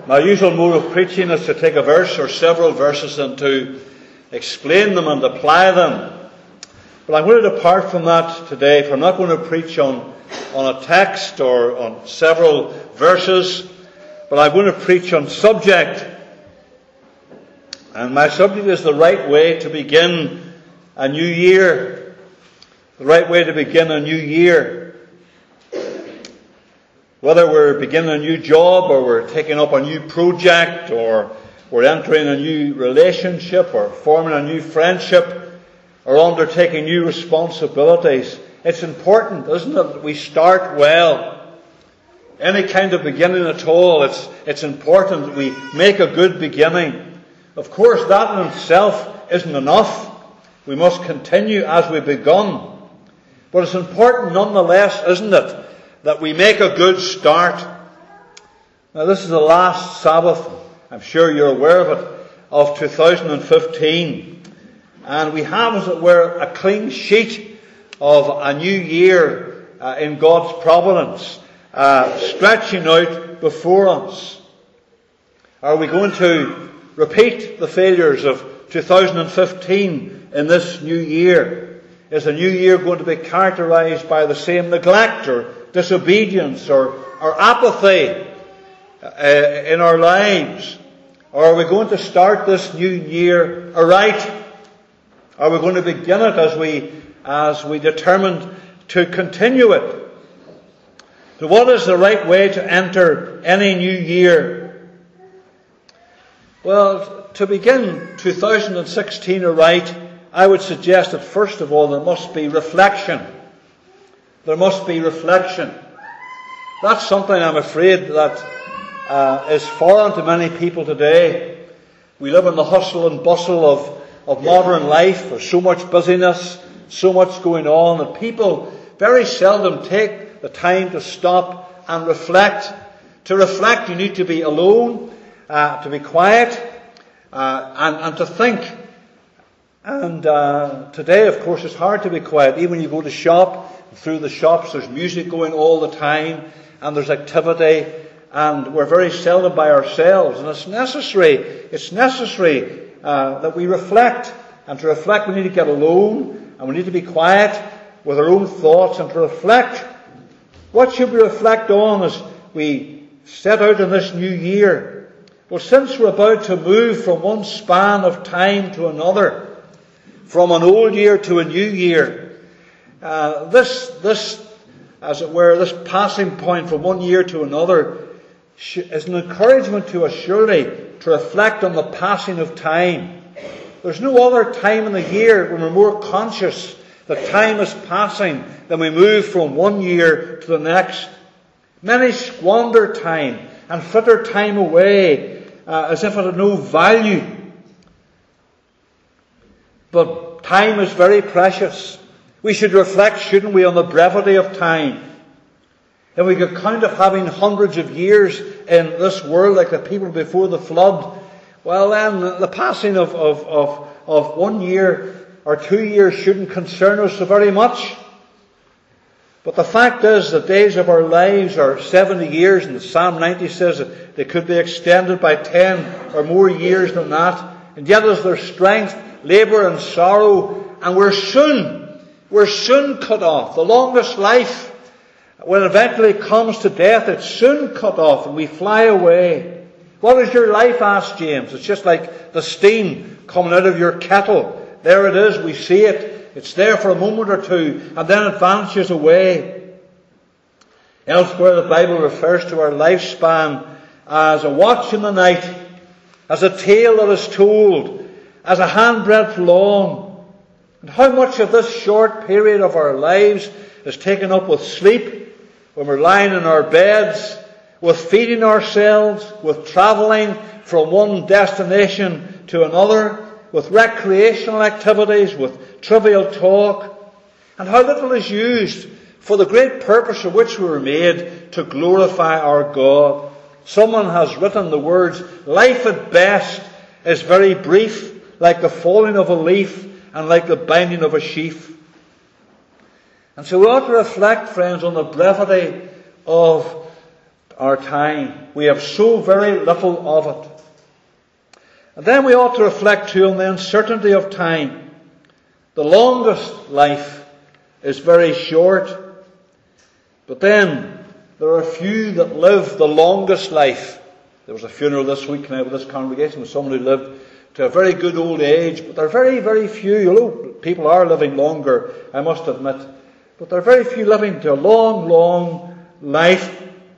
My usual mode of preaching is to take a verse or several verses and to explain them and apply them. But I'm going to depart from that today, for I'm not going to preach on a text or on several verses, but I'm going to preach on subject. And my subject is the right way to begin a new year. The right way to begin a new year. Whether we're beginning a new job, or we're taking up a new project, or we're entering a new relationship, or forming a new friendship, or undertaking new responsibilities, it's important, isn't it, that we start well. Any kind of beginning at all, it's important that we make a good beginning. Of course, that in itself isn't enough. We must continue as we've begun. But it's important nonetheless, isn't it, that we make a good start. Now, this is the last Sabbath, I'm sure you're aware of it, of 2015. And we have, as it were, a clean sheet of a new year in God's providence, stretching out before us. Are we going to repeat the failures of 2015 in this new year? Is the new year going to be characterized by the same neglect or disobedience or apathy in our lives? Or are we going to start this new year aright? Are we going to begin it as we determined to continue it? So what is the right way to enter any new year? Well, to begin 2016 aright, I would suggest that first of all there must be reflection. There must be reflection. That's something I'm afraid that is foreign to many people today. We live in the hustle and bustle of modern life. There's so much busyness, so much going on, that people very seldom take the time to stop and reflect. To reflect, you need to be alone, to be quiet, and to think. And today, of course, it's hard to be quiet. Even when you go to shop, through the shops, there's music going all the time, and there's activity, and we're very seldom by ourselves. And it's necessary that we reflect. And to reflect, we need to get alone, and we need to be quiet with our own thoughts, and to reflect. What should we reflect on as we set out in this new year? Well, since we're about to move from one span of time to another, from an old year to a new year, this, as it were, this passing point from one year to another is an encouragement to us, surely, to reflect on the passing of time. There's no other time in the year when we're more conscious that time is passing than we move from one year to the next. Many squander time and fritter time away as if it had no value. But time is very precious. We should reflect, shouldn't we, on the brevity of time. If we could count of having hundreds of years in this world like the people before the flood, well then the passing of 1 year or 2 years shouldn't concern us so very much. But the fact is, the days of our lives are 70 years, and Psalm 90 says that they could be extended by 10 or more years than that. And yet is their strength, labour and sorrow, and we're soon cut off. The longest life, when it eventually comes to death, it's soon cut off and we fly away. What is your life? Asked James. It's just like the steam coming out of your kettle. There it is, we see it. It's there for a moment or two, and then it vanishes away. Elsewhere, the Bible refers to our lifespan as a watch in the night, as a tale that is told, as a handbreadth long. And how much of this short period of our lives is taken up with sleep, when we're lying in our beds, with feeding ourselves, with travelling from one destination to another, with recreational activities, with trivial talk, and how little is used for the great purpose for which we were made, to glorify our God. Someone has written the words, "Life at best is very brief, like the falling of a leaf and like the binding of a sheaf." And so we ought to reflect, friends, on the brevity of our time. We have so very little of it. And then we ought to reflect too on the uncertainty of time. The longest life is very short. But then there are few that live the longest life. There was a funeral this week now with this congregation with someone who lived to a very good old age. But there are very, very few. Although people are living longer, I must admit. But there are very few living to a long, long life.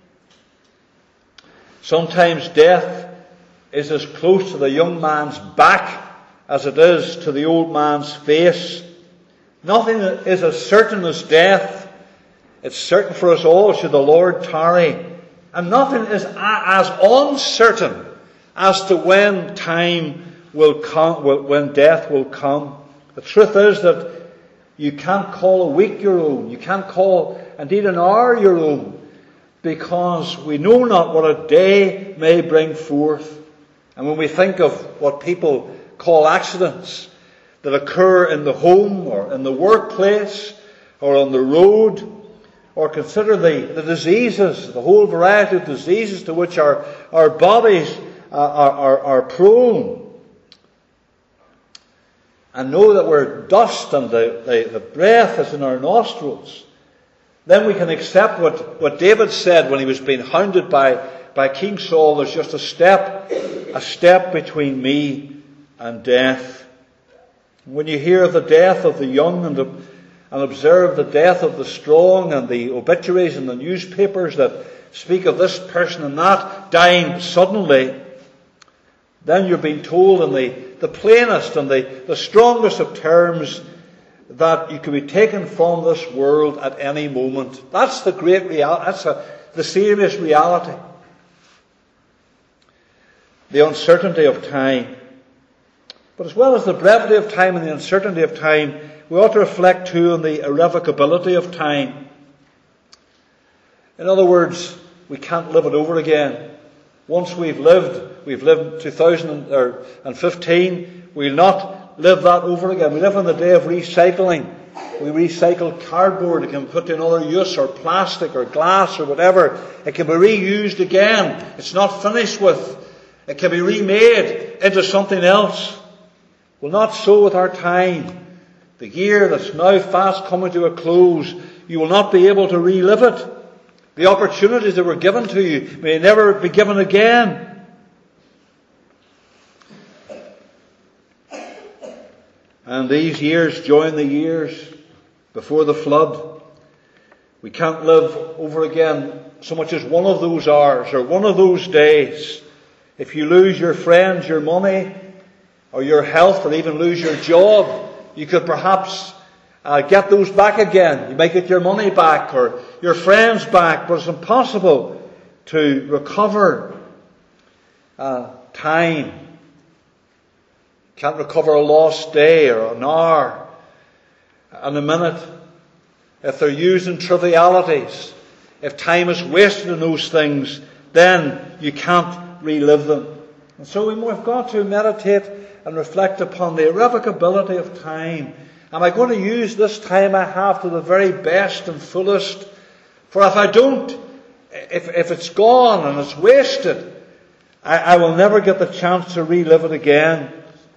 Sometimes death is as close to the young man's back as it is to the old man's face. Nothing is as certain as death. It's certain for us all should the Lord tarry. And nothing is as uncertain as to when time will come, when death will come. The truth is that you can't call a week your own. You can't call indeed an hour your own, because we know not what a day may bring forth. And when we think of what people call accidents that occur in the home or in the workplace or on the road, or consider the diseases, the whole variety of diseases to which our bodies are prone, and know that we're dust and the breath is in our nostrils, then we can accept what David said when he was being hounded by King Saul. There's just a step between me and death. When you hear of the death of the young and observe the death of the strong, and the obituaries in the newspapers that speak of this person and that dying suddenly, then you're being told in the plainest and the strongest of terms that you can be taken from this world at any moment. That's the great reality. That's the serious reality. The uncertainty of time. But as well as the brevity of time and the uncertainty of time, we ought to reflect too on the irrevocability of time. In other words, we can't live it over again. Once we've lived 2015, we'll not live that over again. We live in the day of recycling. We recycle cardboard. It can be put to another use, or plastic or glass or whatever. It can be reused again. It's not finished with. It can be remade into something else. Well, not so with our time. The year that's now fast coming to a close, you will not be able to relive it. The opportunities that were given to you may never be given again. And these years join the years before the flood. We can't live over again so much as one of those hours or one of those days. If you lose your friends, your money, or your health, or even lose your job, you could perhaps get those back again. You might get your money back or your friends back, but it's impossible to recover time. You can't recover a lost day or an hour and a minute. If they're used in trivialities, if time is wasted in those things, then you can't relive them. And so we've got to meditate and reflect upon the irrevocability of time. Am I going to use this time I have to the very best and fullest? For if I don't, if it's gone and it's wasted, I will never get the chance to relive it again.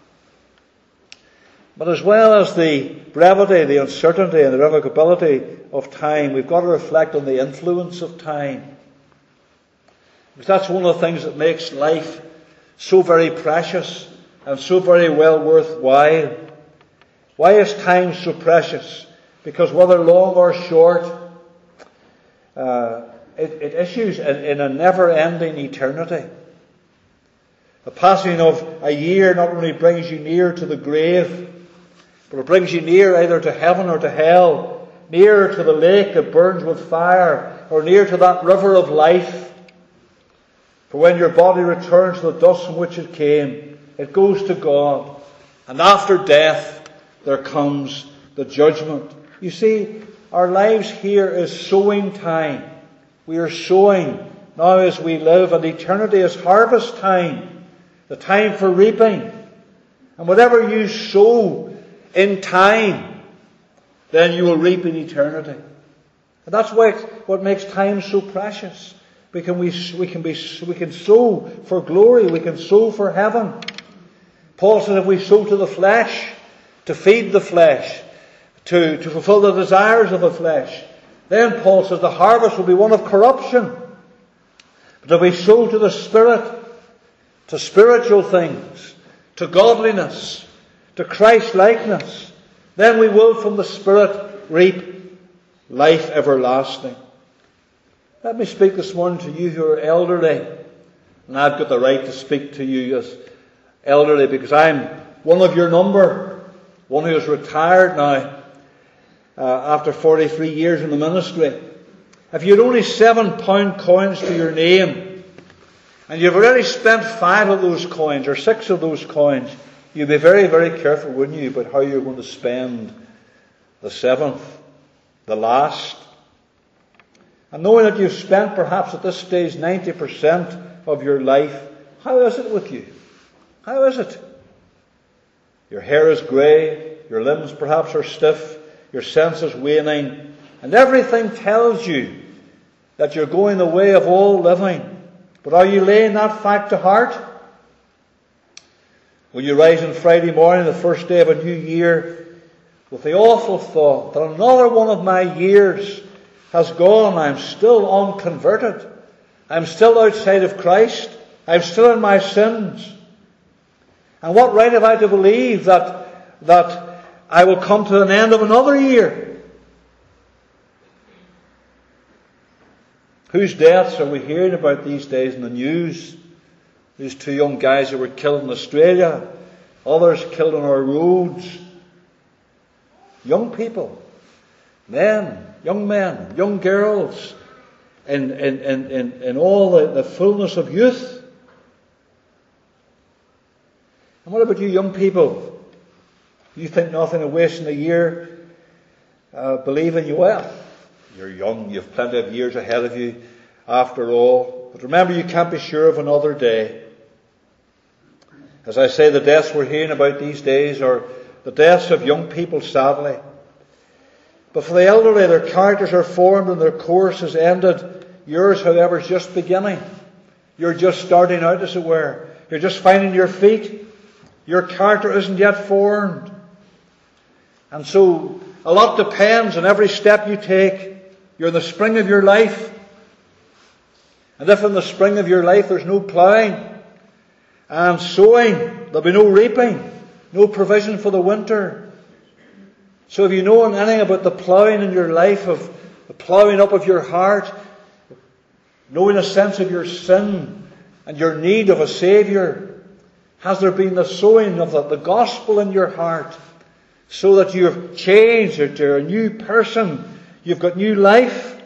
But as well as the brevity, the uncertainty and the irrevocability of time, we've got to reflect on the influence of time. Because that's one of the things that makes life so very precious and so very well worthwhile. Why is time so precious? Because whether long or short, it issues in a never-ending eternity. The passing of a year not only brings you near to the grave, but it brings you near either to heaven or to hell, near to the lake that burns with fire, or near to that river of life. For when your body returns to the dust from which it came, it goes to God. And after death, there comes the judgment. You see, our lives here is sowing time. We are sowing now as we live, and eternity is harvest time, the time for reaping. And whatever you sow in time, then you will reap in eternity. And that's what makes time so precious. We can sow for glory. We can sow for heaven. Paul says if we sow to the flesh, to feed the flesh, to fulfill the desires of the flesh, then Paul says the harvest will be one of corruption. But if we sow to the Spirit, to spiritual things, to godliness, to Christ-likeness, then we will from the Spirit reap life everlasting. Let me speak this morning to you who are elderly. And I've got the right to speak to you as elderly because I'm one of your number, one who is retired now after 43 years in the ministry. If you had only £7 coins to your name, and you've already spent 5 of those coins or 6 of those coins, you'd be very, very careful, wouldn't you, about how you're going to spend the 7th, the last. And knowing that you've spent perhaps at this stage 90% of your life, how is it with you? How is it? Your hair is grey, your limbs perhaps are stiff, your sense is waning, and everything tells you that you're going the way of all living. But are you laying that fact to heart? Will you rise on Friday morning, the first day of a new year, with the awful thought that another one of my years has gone, I'm still unconverted, I'm still outside of Christ, I'm still in my sins. And what right have I to believe that I will come to an end of another year? Whose deaths are we hearing about these days in the news? These 2 young guys who were killed in Australia, others killed on our roads. Young people, young men, young girls, in all the fullness of youth. And what about you young people? You think nothing of wasting a year believing you well. You're young, you have plenty of years ahead of you after all. But remember, you can't be sure of another day. As I say, the deaths we're hearing about these days are the deaths of young people, sadly. But for the elderly, their characters are formed and their course is ended. Yours, however, is just beginning. You're just starting out, as it were. You're just finding your feet. Your character isn't yet formed. And so, a lot depends on every step you take. You're in the spring of your life. And if in the spring of your life there's no ploughing and sowing, there'll be no reaping, no provision for the winter. So if you know anything about the ploughing in your life, of the ploughing up of your heart, knowing a sense of your sin and your need of a Saviour, has there been the sowing of the gospel in your heart so that you've changed into a new person? You've got new life.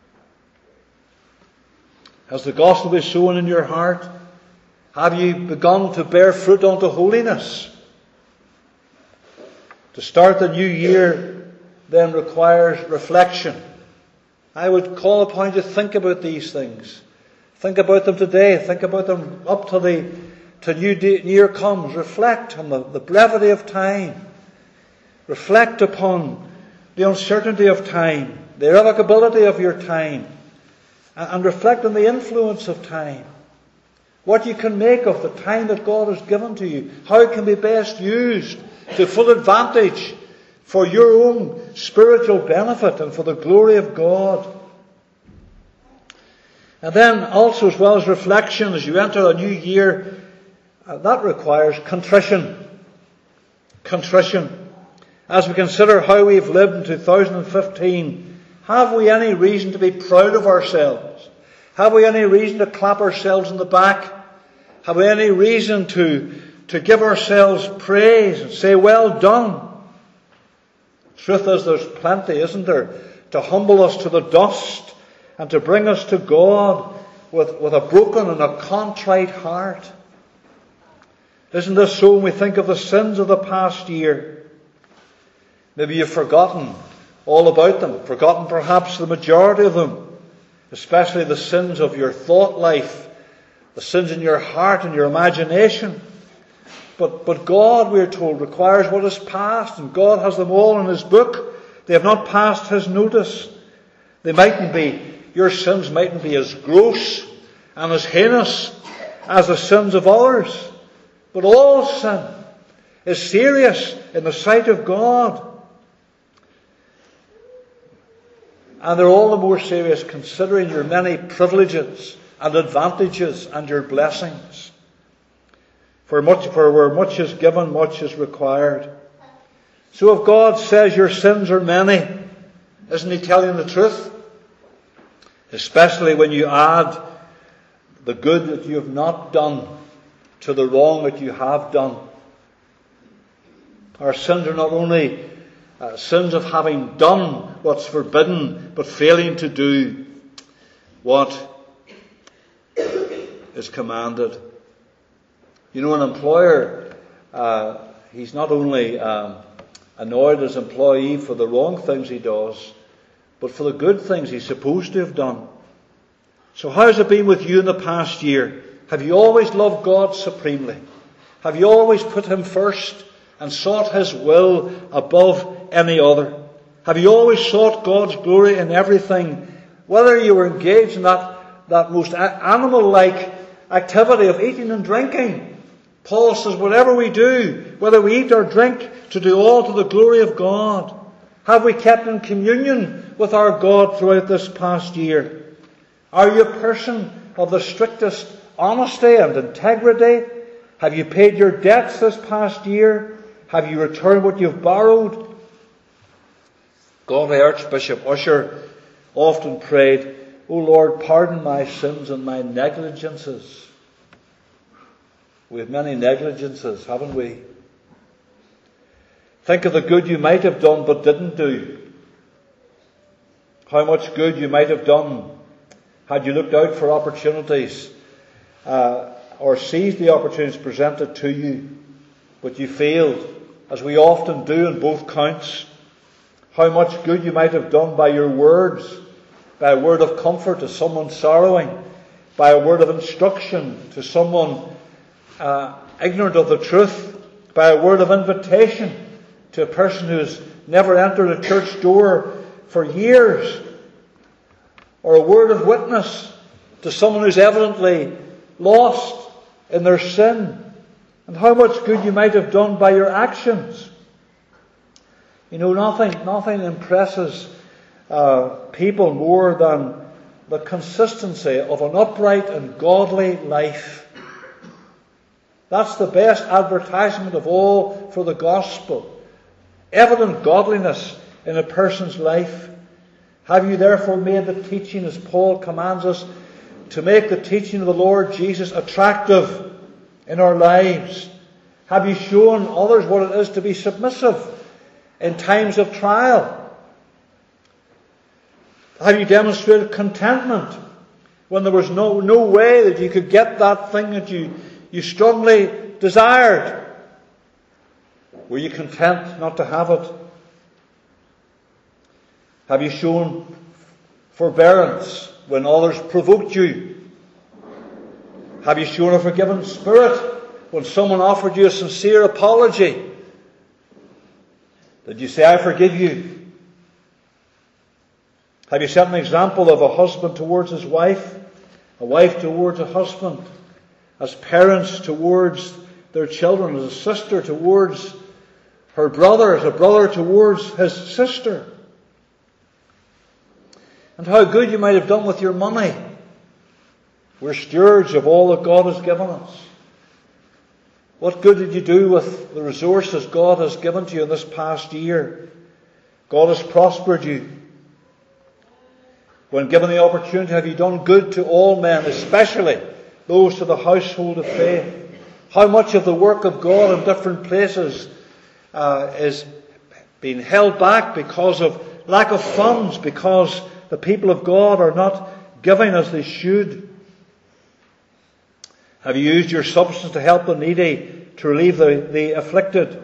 Has the gospel been sown in your heart? Have you begun to bear fruit unto holiness? To start the new year then requires reflection. I would call upon you to think about these things. Think about them today. Think about them up to new year comes. Reflect on the brevity of time. Reflect upon the uncertainty of time, the irrevocability of your time, and reflect on the influence of time. What you can make of the time that God has given to you, how it can be best used to full advantage for your own spiritual benefit and for the glory of God. And then also, as well as reflection, as you enter a new year, that requires contrition. Contrition. As we consider how we've lived in 2015, have we any reason to be proud of ourselves? Have we any reason to clap ourselves on the back? Have we any reason to give ourselves praise and say, well done? Truth is, there's plenty, isn't there, to humble us to the dust and to bring us to God with a broken and a contrite heart. Isn't this so when we think of the sins of the past year? Maybe you've forgotten all about them, forgotten perhaps the majority of them, especially the sins of your thought life, the sins in your heart and your imagination. But God, we are told, requires what is past, and God has them all in His book. They have not passed His notice. They mightn't be your sins mightn't be as gross and as heinous as the sins of others. But all sin is serious in the sight of God. And they're all the more serious considering your many privileges and advantages and your blessings. For where much is given, much is required. So if God says your sins are many, isn't He telling the truth? Especially when you add the good that you have not done to the wrong that you have done. Our sins are not only sins of having done what's forbidden, but failing to do what is commanded. You know, an employer, he's not only annoyed at his employee for the wrong things he does, but for the good things he's supposed to have done. So how has it been with you in the past year? Have you always loved God supremely? Have you always put Him first and sought His will above any other? Have you always sought God's glory in everything? Whether you were engaged in that most animal-like activity of eating and drinking. Paul says, whatever we do, whether we eat or drink, to do all to the glory of God. Have we kept in communion with our God throughout this past year? Are you a person of the strictest honesty and integrity? Have you paid your debts this past year? Have you returned what you've borrowed? Godly Archbishop Usher often prayed, O Lord, pardon my sins and my negligences. We have many negligences, haven't we? Think of the good you might have done but didn't do. How much good you might have done had you looked out for opportunities or seized the opportunities presented to you, but you failed, as we often do in both counts. How much good you might have done by your words, by a word of comfort to someone sorrowing, by a word of instruction to someone ignorant of the truth, by a word of invitation to a person who has never entered a church door for years, or a word of witness to someone who's evidently lost in their sin. And how much good you might have done by your actions. You know, nothing impresses people more than the consistency of an upright and godly life. That's the best advertisement of all for the gospel. Evident godliness in a person's life. Have you therefore made the teaching, as Paul commands us, to make the teaching of the Lord Jesus attractive in our lives? Have you shown others what it is to be submissive in times of trial? Have you demonstrated contentment when there was no way that you could get that thing that you strongly desired? Were you content not to have it? Have you shown forbearance when others provoked you? Have you shown a forgiving spirit when someone offered you a sincere apology? Did you say, I forgive you? Have you set an example of a husband towards his wife, a wife towards a husband, as parents towards their children, as a sister towards her brother, as a brother towards his sister? And how good you might have done with your money. We're stewards of all that God has given us. What good did you do with the resources God has given to you in this past year? God has prospered you. When given the opportunity, have you done good to all men, especially those to the household of faith? How much of the work of God in different places is being held back because of lack of funds, because the people of God are not giving as they should? Have you used your substance to help the needy, to relieve the afflicted?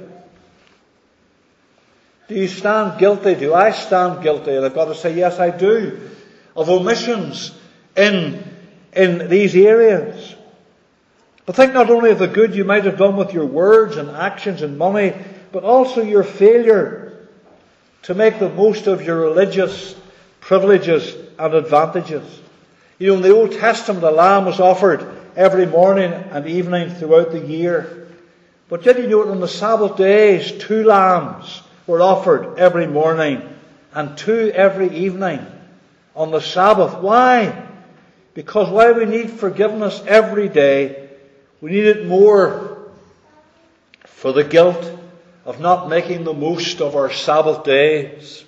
Do you stand guilty? Do I stand guilty? And I've got to say, yes, I do, of omissions in these areas. But think not only of the good you might have done with your words and actions and money, but also your failure to make the most of your religious privileges and advantages. You know, in the Old Testament, a lamb was offered every morning and evening throughout the year. But did you know that on the Sabbath days, 2 lambs were offered every morning and 2 every evening on the Sabbath? Why? Because while we need forgiveness every day, we need it more for the guilt of not making the most of our Sabbath days.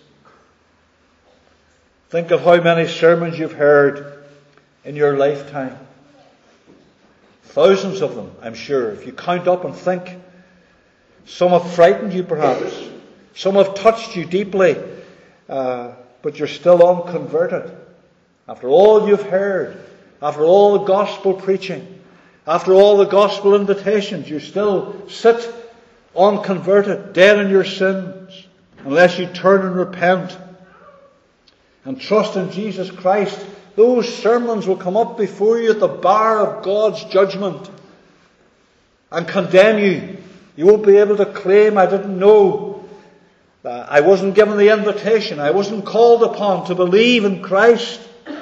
Think of how many sermons you've heard in your lifetime. Thousands of them, I'm sure. If you count up and think, some have frightened you perhaps. Some have touched you deeply, but you're still unconverted. After all you've heard, after all the gospel preaching, after all the gospel invitations, you still sit unconverted, dead in your sins, unless you turn and repent and trust in Jesus Christ. Those sermons will come up before you at the bar of God's judgment and condemn you. You won't be able to claim, I didn't know. I wasn't given the invitation. I wasn't called upon to believe in Christ.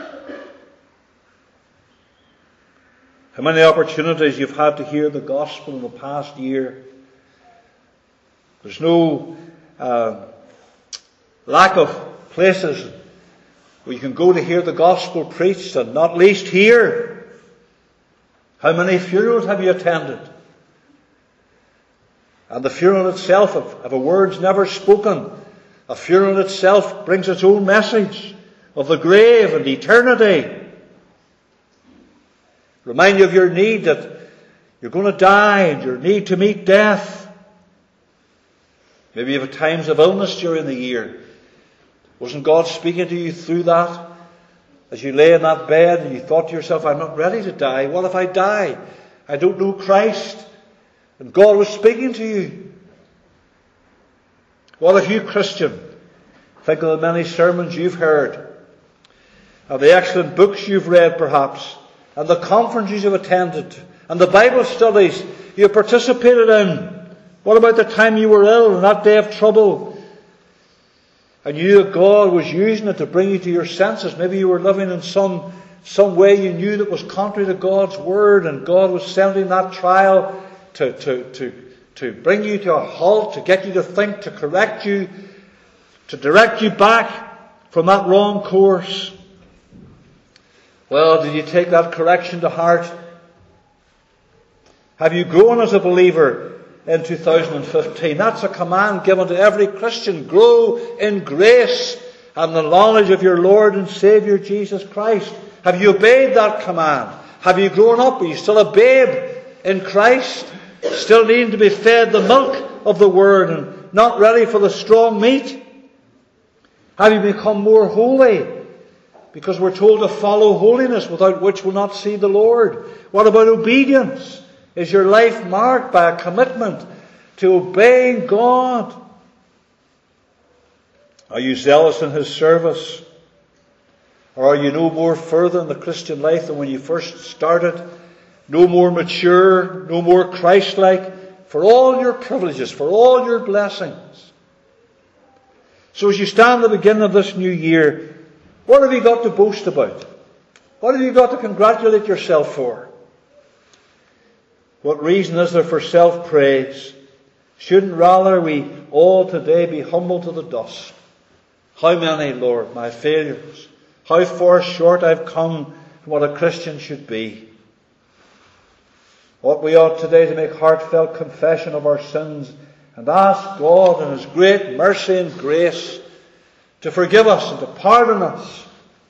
How many opportunities you've had to hear the gospel in the past year. There's no lack of places where you can go to hear the gospel preached, and not least here. How many funerals have you attended? And the funeral itself, if a word's never spoken, a funeral itself brings its own message of the grave and eternity. Remind you of your need that you're going to die and your need to meet death. Maybe you have times of illness during the year. Wasn't God speaking to you through that? As you lay in that bed and you thought to yourself, I'm not ready to die. What if I die? I don't know Christ. And God was speaking to you. What if you, Christian, think of the many sermons you've heard, and the excellent books you've read perhaps, and the conferences you've attended, and the Bible studies you participated in. What about the time you were ill and that day of trouble? And you knew that God was using it to bring you to your senses. Maybe you were living in some way you knew that was contrary to God's word, and God was sending that trial to bring you to a halt, to get you to think, to correct you, to direct you back from that wrong course. Well, did you take that correction to heart? Have you grown as a believer in 2015? That's a command given to every Christian. Grow in grace and the knowledge of your Lord and Saviour Jesus Christ. Have you obeyed that command? Have you grown up? Are you still a babe in Christ? Still needing to be fed the milk of the Word and not ready for the strong meat? Have you become more holy? Because we're told to follow holiness, without which we'll not see the Lord. What about obedience? Is your life marked by a commitment to obeying God? Are you zealous in His service? Or are you no more further in the Christian life than when you first started? No more mature, no more Christ-like, for all your privileges, for all your blessings. So as you stand at the beginning of this new year, what have you got to boast about? What have you got to congratulate yourself for? What reason is there for self-praise? Shouldn't rather we all today be humble to the dust? How many, Lord, my failures? How far short I've come from what a Christian should be. What we ought today to make heartfelt confession of our sins and ask God in His great mercy and grace to forgive us and to pardon us.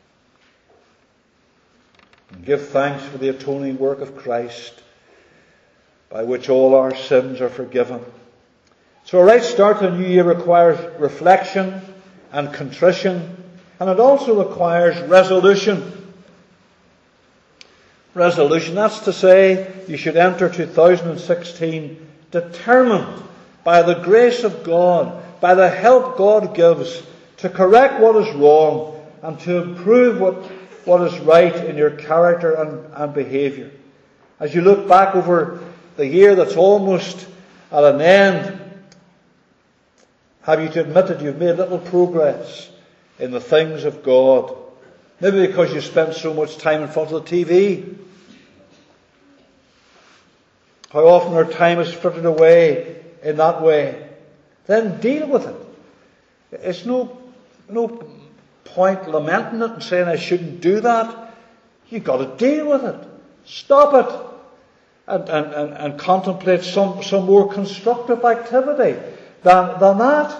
And give thanks for the atoning work of Christ, by which all our sins are forgiven. So a right start to the new year requires reflection and contrition, and it also requires resolution. Resolution, that's to say, you should enter 2016 determined by the grace of God, by the help God gives, to correct what is wrong and to improve what is right in your character and behaviour. As you look back over the year that's almost at an end, have you to admit that you've made little progress in the things of God? Maybe because you spent so much time in front of the TV. How often our time is frittered away in that way. Then deal with it. It's no point lamenting it and saying I shouldn't do that. You've got to deal with it. Stop it. And contemplate some more constructive activity than that.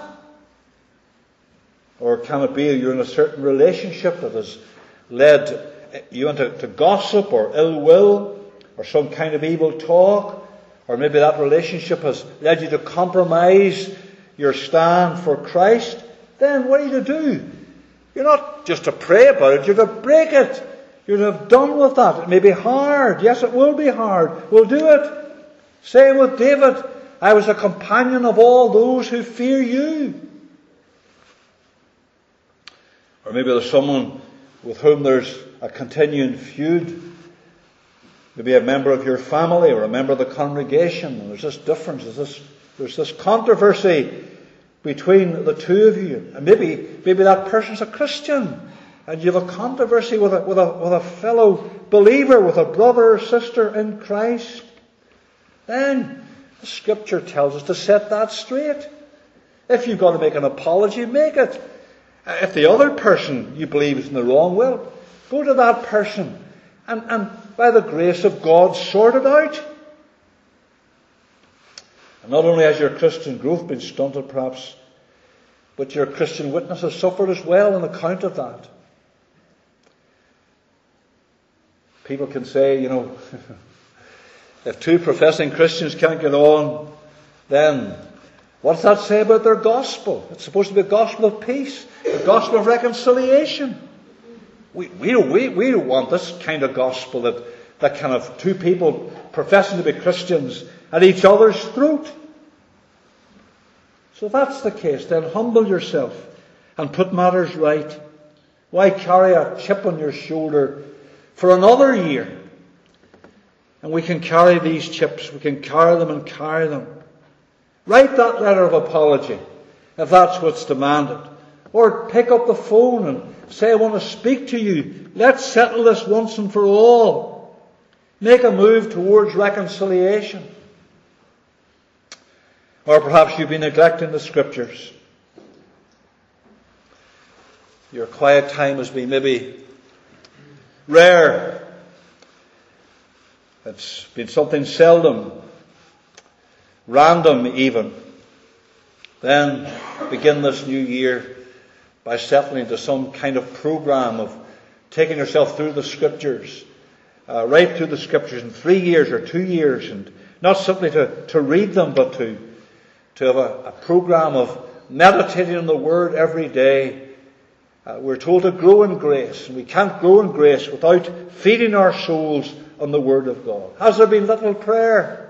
Or can it be you're in a certain relationship that has led you into gossip or ill will or some kind of evil talk? Or maybe that relationship has led you to compromise your stand for Christ. Then what are you to do? You're not just to pray about it, you're to break it. You're to have done with that. It may be hard. Yes, it will be hard. We'll do it. Same with David. I was a companion of all those who fear you. Or maybe there's someone with whom there's a continuing feud. Maybe a member of your family or a member of the congregation. And there's this difference. There's this controversy between the two of you. And maybe that person's a Christian. And you have a controversy with a fellow believer, with a brother or sister in Christ. Then the Scripture tells us to set that straight. If you've got to make an apology, make it. If the other person you believe is in the wrong, well, go to that person and by the grace of God sort it out. And not only has your Christian growth been stunted perhaps, but your Christian witness has suffered as well on account of that. People can say, if two professing Christians can't get on, then what's that say about their gospel? It's supposed to be a gospel of peace, a gospel of reconciliation. We don't want this kind of gospel that kind of two people professing to be Christians at each other's throat. So if that's the case, then humble yourself and put matters right. Why carry a chip on your shoulder for another year? And we can carry these chips. We can carry them and carry them. Write that letter of apology if that's what's demanded. Or pick up the phone and say, I want to speak to you. Let's settle this once and for all. Make a move towards reconciliation. Or perhaps you've been neglecting the Scriptures. Your quiet time has been maybe rare. It's been something seldom, random even. Then begin this new year by settling to some kind of program of taking yourself through the Scriptures, right through the Scriptures in 3 years or 2 years, and not simply to read them, but to have a program of meditating on the Word every day. We're told to grow in grace, and we can't grow in grace without feeding our souls on the Word of God. Has there been little prayer?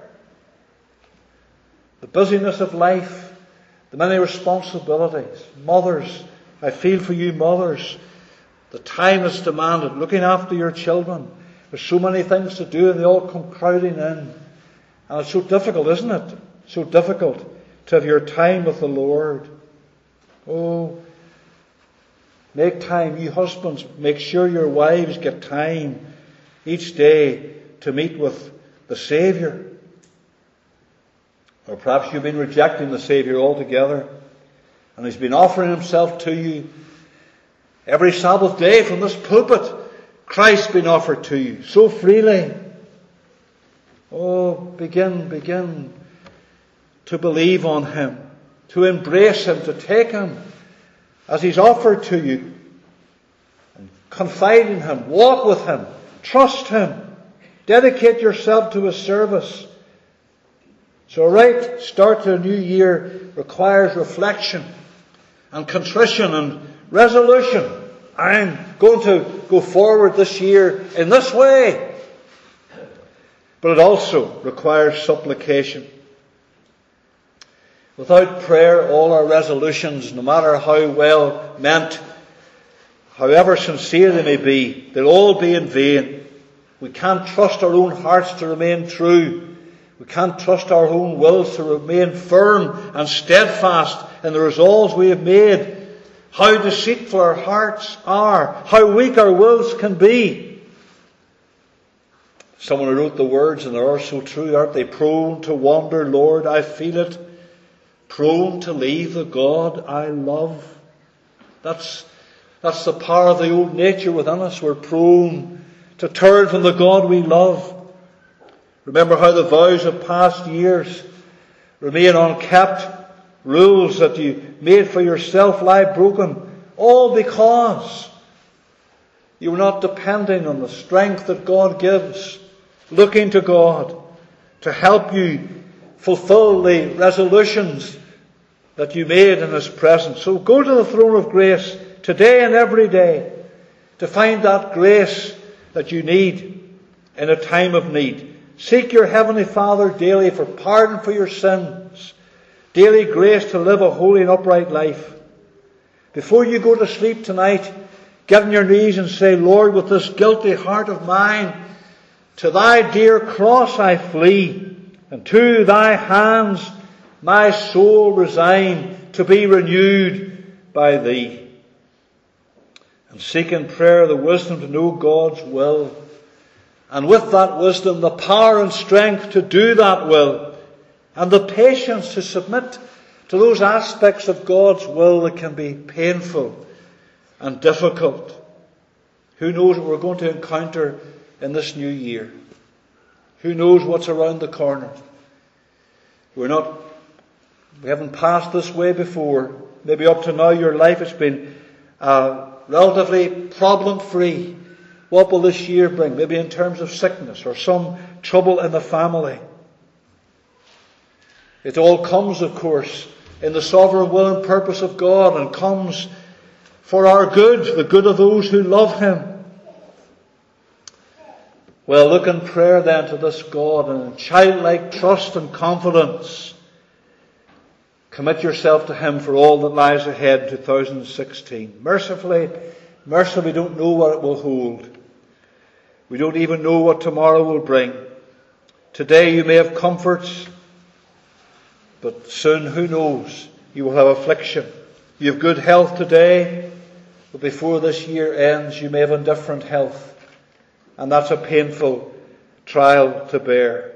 The busyness of life, the many responsibilities. Mothers, I feel for you mothers. The time that's demanded, looking after your children. There's so many things to do and they all come crowding in. And it's so difficult, isn't it? So difficult to have your time with the Lord. Oh, make time, you husbands, make sure your wives get time each day to meet with the Saviour. Or perhaps you've been rejecting the Saviour altogether, and He's been offering Himself to you every Sabbath day from this pulpit. Christ's been offered to you so freely. Oh, begin to believe on Him, to embrace Him, to take Him as He's offered to you. And confide in Him, walk with Him, trust Him, dedicate yourself to His service. So a right start to a new year requires reflection and contrition and resolution. I'm going to go forward this year in this way. But it also requires supplication. Without prayer, all our resolutions, no matter how well meant, however sincere they may be, they'll all be in vain. We can't trust our own hearts to remain true. We can't trust our own wills to remain firm and steadfast in the resolves we have made how deceitful our hearts are, how weak our wills can be. Someone who wrote the words, and they are so true, aren't they? Prone to wander, Lord, I feel it. Prone to leave the God I love. That's the power of the old nature within us. We're prone to turn from the God we love. Remember how the vows of past years remain unkept. Rules that you made for yourself lie broken. All because you were not depending on the strength that God gives. Looking to God to help you fulfill the resolutions that you made in His presence. So go to the throne of grace today and every day to find that grace that you need in a time of need. Seek your Heavenly Father daily for pardon for your sins, daily grace to live a holy and upright life. Before you go to sleep tonight, get on your knees and say, Lord, with this guilty heart of mine, to Thy dear cross I flee, and to Thy hands my soul resign, to be renewed by Thee. And seek in prayer the wisdom to know God's will, and with that wisdom the power and strength to do that will, and the patience to submit to those aspects of God's will that can be painful and difficult. Who knows what we're going to encounter in this new year? Who knows what's around the corner? We haven't passed this way before. Maybe up to now your life has been relatively problem-free. What will this year bring? Maybe in terms of sickness or some trouble in the family. It all comes, of course, in the sovereign will and purpose of God, and comes for our good, the good of those who love Him. Well, look in prayer then to this God, and in childlike trust and confidence, commit yourself to Him for all that lies ahead in 2016. Mercifully, we don't know what it will hold. We don't even know what tomorrow will bring. Today you may have comforts, but soon, who knows, you will have affliction. You have good health today, but before this year ends, you may have indifferent health. And that's a painful trial to bear.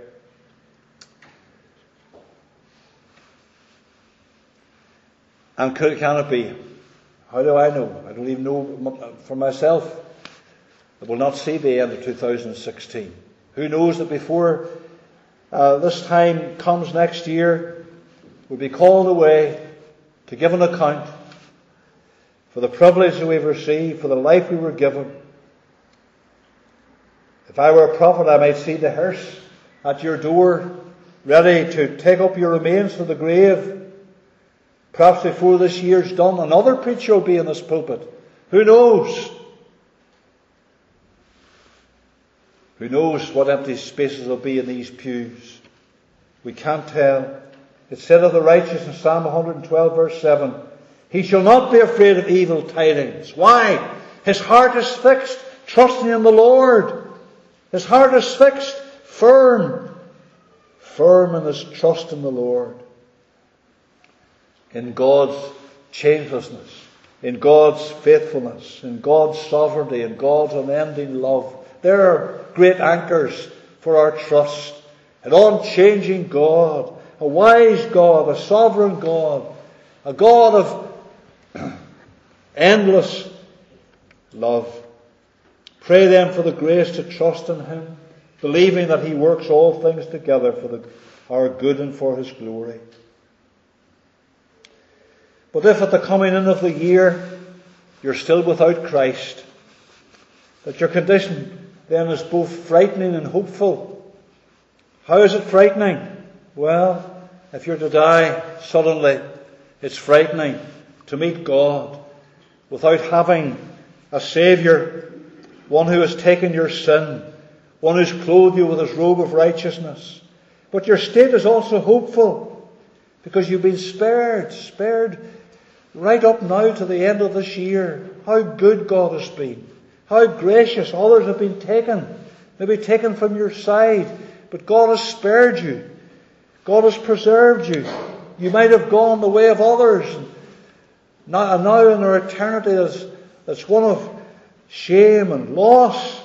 And can it be? How do I know? I don't even know for myself. I will not see the end of 2016. Who knows that before this time comes next year, we'll be called away to give an account for the privilege that we've received, for the life we were given. If I were a prophet, I might see the hearse at your door, ready to take up your remains to the grave. Perhaps before this year's done, another preacher will be in this pulpit. Who knows? Who knows what empty spaces will be in these pews? We can't tell. It said of the righteous in Psalm 112 verse 7, he shall not be afraid of evil tidings. Why? His heart is fixed, trusting in the Lord. His heart is fixed, firm in his trust in the Lord. In God's changelessness, in God's faithfulness, in God's sovereignty, in God's unending love. There are great anchors for our trust. An unchanging God, a wise God, a sovereign God, a God of endless love. Pray then for the grace to trust in Him, believing that He works all things together for our good and for His glory. But if at the coming in of the year you're still without Christ, that your condition then is both frightening and hopeful. How is it frightening? Well, if you're to die suddenly, it's frightening to meet God without having a Saviour, one who has taken your sin, one who's clothed you with His robe of righteousness. But your state is also hopeful, because you've been spared right up now to the end of this year. How good God has been. How gracious. Others have been taken, maybe taken from your side, but God has spared you. God has preserved you. You might have gone the way of others, now in our eternity that's one of shame and loss.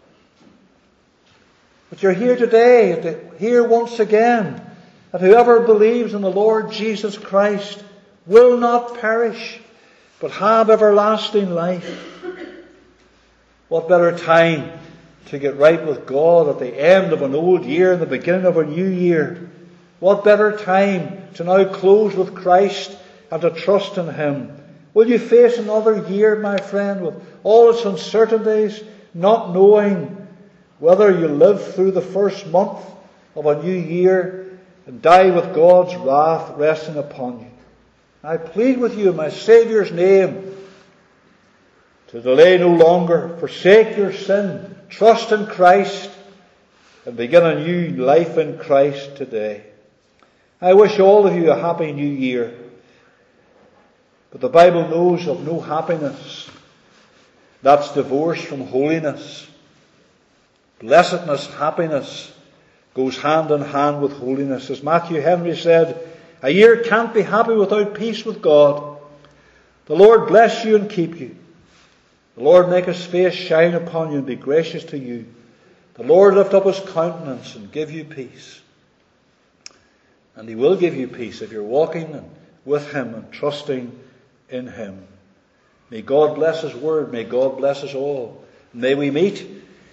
But you're here today, to hear once again that whoever believes in the Lord Jesus Christ will not perish, but have everlasting life. What better time to get right with God at the end of an old year and the beginning of a new year? What better time to now close with Christ and to trust in Him? Will you face another year, my friend, with all its uncertainties, not knowing whether you live through the first month of a new year and die with God's wrath resting upon you? I plead with you in my Saviour's name to delay no longer. Forsake your sin, trust in Christ, and begin a new life in Christ today. I wish all of you a happy new year. But the Bible knows of no happiness that's divorced from holiness. Blessedness, happiness, goes hand in hand with holiness. As Matthew Henry said, a year can't be happy without peace with God. The Lord bless you and keep you. The Lord make His face shine upon you and be gracious to you. The Lord lift up His countenance and give you peace. And He will give you peace if you're walking with Him and trusting in Him. May God bless His word. May God bless us all. May we meet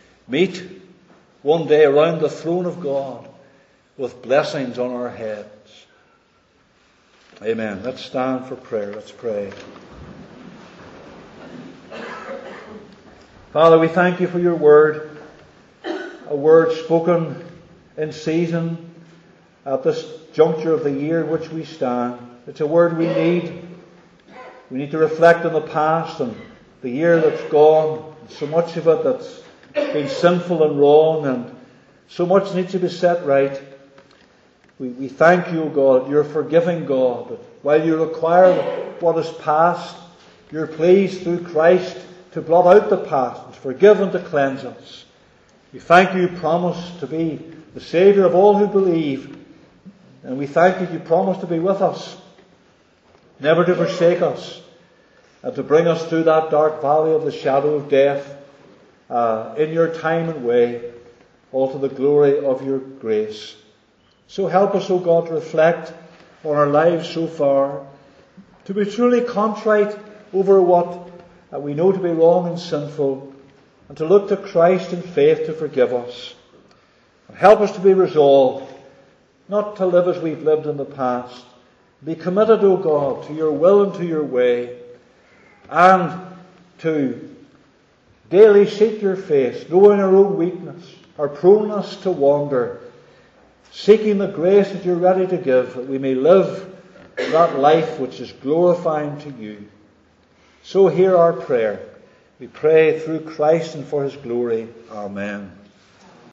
one day around the throne of God with blessings on our heads. Amen. Let's stand for prayer. Let's pray. Father, we thank you for your word, a word spoken in season at this juncture of the year in which we stand. It's a word we need. We need to reflect on the past and the year that's gone, so much of it that's been sinful and wrong, and so much needs to be set right. We thank you, O God, you're a forgiving God, that while you require what is past, you're pleased through Christ to blot out the past, and to forgive and to cleanse us. We thank you promise to be the Saviour of all who believe, and we thank you promise to be with us, never to forsake us, and to bring us through that dark valley of the shadow of death in your time and way, all to the glory of your grace. So help us, O God, to reflect on our lives so far, to be truly contrite over what we know to be wrong and sinful, and to look to Christ in faith to forgive us. And help us to be resolved not to live as we've lived in the past. Be committed, O God, to your will and to your way, and to daily seek your face, knowing our own weakness, our proneness to wander, seeking the grace that you're ready to give, that we may live that life which is glorifying to you. So hear our prayer. We pray through Christ and for His glory. Amen.